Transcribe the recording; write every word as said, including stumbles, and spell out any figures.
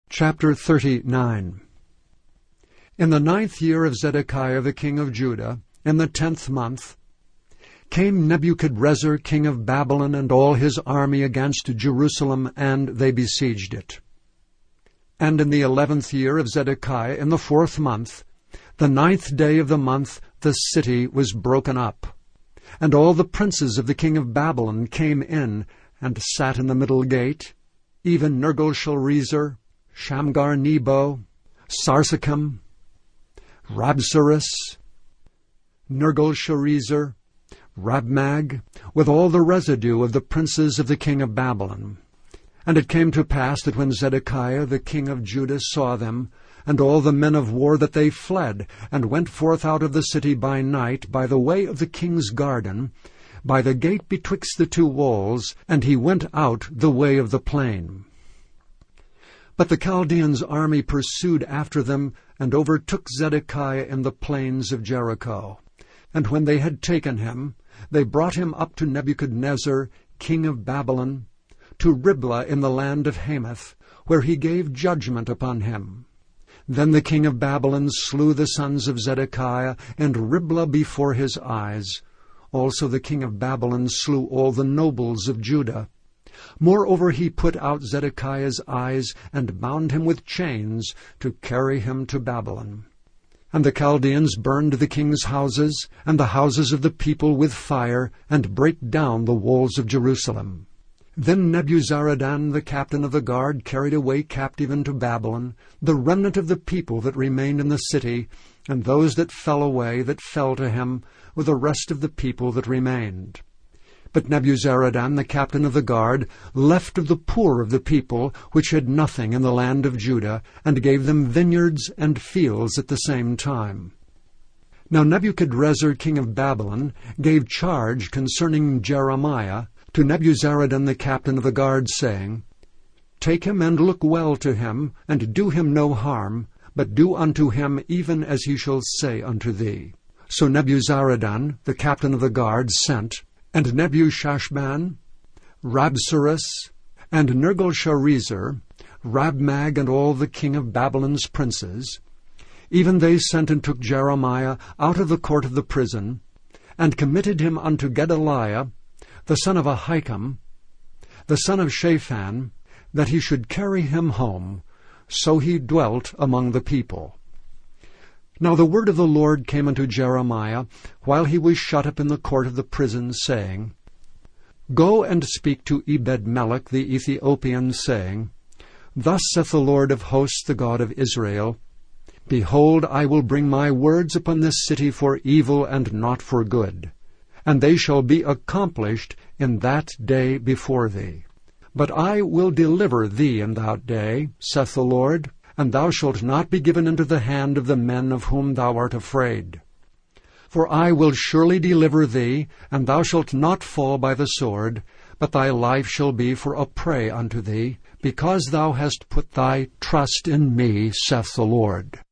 Chapter thirty-nine. In the ninth year of Zedekiah the king of Judah, in the tenth month, came Nebuchadrezzar king of Babylon and all his army against Jerusalem, and they besieged it. And in the eleventh year of Zedekiah, in the fourth month, the ninth day of the month, the city was broken up. And all the princes of the king of Babylon came in, and sat in the middle gate, even Nergal-Sharezer, Shamgar-Nebo, Sarsechim, Rabsaris, Nergal-Sharezer, Rabmag, with all the residue of the princes of the king of Babylon. And it came to pass that when Zedekiah the king of Judah saw them, and all the men of war, that they fled, and went forth out of the city by night, by the way of the king's garden, by the gate betwixt the two walls, and he went out the way of the plain. But the Chaldeans' army pursued after them, and overtook Zedekiah in the plains of Jericho. And when they had taken him, they brought him up to Nebuchadnezzar, king of Babylon, to Riblah in the land of Hamath, where he gave judgment upon him. Then the king of Babylon slew the sons of Zedekiah, and Riblah before his eyes. Also the king of Babylon slew all the nobles of Judah. Moreover he put out Zedekiah's eyes, and bound him with chains, to carry him to Babylon. And the Chaldeans burned the king's houses, and the houses of the people with fire, and brake down the walls of Jerusalem. Then Nebuzaradan the captain of the guard carried away captive into Babylon the remnant of the people that remained in the city, and those that fell away that fell to him, with the rest of the people that remained. But Nebuzaradan the captain of the guard left of the poor of the people, which had nothing in the land of Judah, and gave them vineyards and fields at the same time. Now Nebuchadrezzar king of Babylon gave charge concerning Jeremiah to Nebuzaradan the captain of the guard, saying, Take him and look well to him, and do him no harm, but do unto him even as he shall say unto thee. So Nebuzaradan the captain of the guard sent, and Nebushashban, Rabsaris, and Nergal-Sharezer, Rabmag, and all the king of Babylon's princes, even they sent and took Jeremiah out of the court of the prison, and committed him unto Gedaliah, the son of Ahikam, the son of Shaphan, that he should carry him home. So he dwelt among the people. Now the word of the Lord came unto Jeremiah, while he was shut up in the court of the prison, saying, Go and speak to Ebed-melech the Ethiopian, saying, Thus saith the Lord of hosts, the God of Israel, Behold, I will bring my words upon this city for evil and not for good, and they shall be accomplished in that day before thee. But I will deliver thee in that day, saith the Lord, and thou shalt not be given into the hand of the men of whom thou art afraid. For I will surely deliver thee, and thou shalt not fall by the sword, but thy life shall be for a prey unto thee, because thou hast put thy trust in me, saith the Lord.